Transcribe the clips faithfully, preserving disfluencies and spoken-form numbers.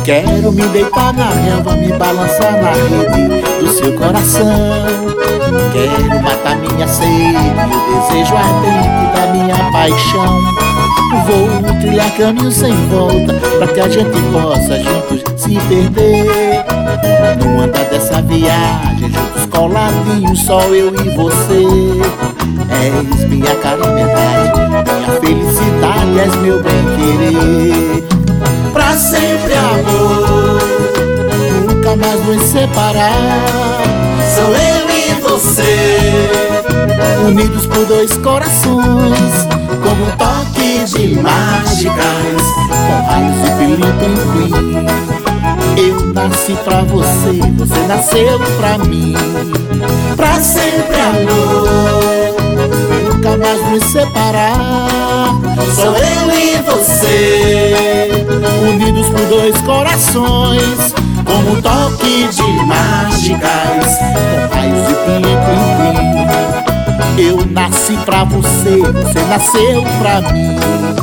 Quero me deitar na relva, me balançar na rede do seu coração. Quero matar minha sede, o desejo ardente da minha paixão. Vou trilhar caminho sem volta, pra que a gente possa juntos se perder. No andar dessa viagem, juntos coladinhos, só eu e você. És minha cara metade, minha felicidade, és meu bem-querer. Pra sempre, amor, nunca mais nos separar. Sou eu e você, unidos por dois corações, como um toque de mágicas, com raios de pilim-plim-plim. Eu nasci pra você, você nasceu pra mim. Pra sempre, amor, nunca mais nos separar. Sou eu e você, unidos por dois corações, como um toque de mágicas, com raios de plim-plim-plim. Eu nasci pra você, você nasceu pra mim.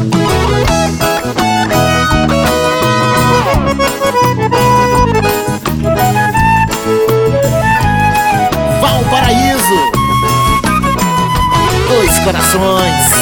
Valparaíso, dois corações.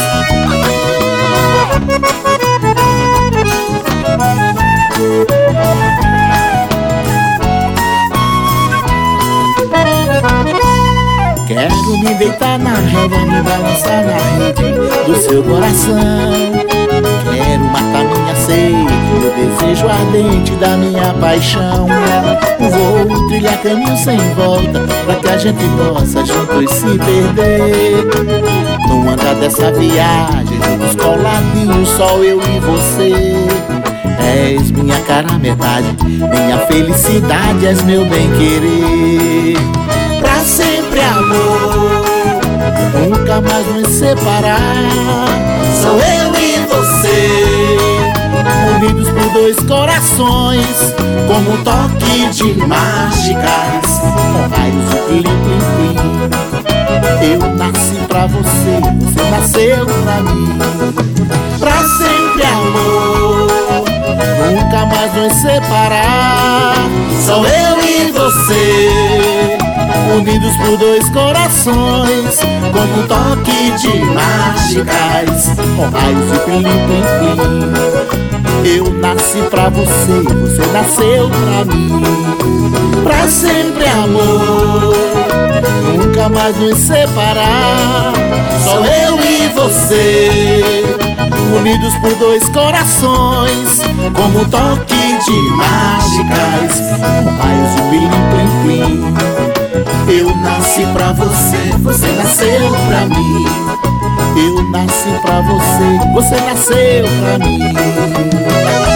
Quero me deitar na relva, me balançar na rede do seu coração. Quero matar minha sede, o desejo ardente da minha paixão. Vou trilhar caminho sem volta, pra que a gente possa juntos se perder. No andar dessa viagem, juntos coladinhos, só eu e você. És minha cara metade, minha felicidade, és meu bem-querer. Pra sempre, amor, nunca mais nos separar. Sou eu e você, unidos por dois corações, como um toque de mágicas, com raios de plim-plim-plim. Eu nasci pra você, você nasceu pra mim. Pra sempre, amor, nunca mais nos separar. Sou eu e você, unidos por dois corações, como um toque de mágicas, com raios de plim-plim-plim. Eu nasci pra você, você nasceu pra mim. Pra sempre, amor, nunca mais nos separar. Só eu e você, unidos por dois corações, como um toque de mágicas, com raios de plim-plim-plim. Eu nasci pra você, você nasceu pra mim. Eu nasci pra você, você nasceu pra mim.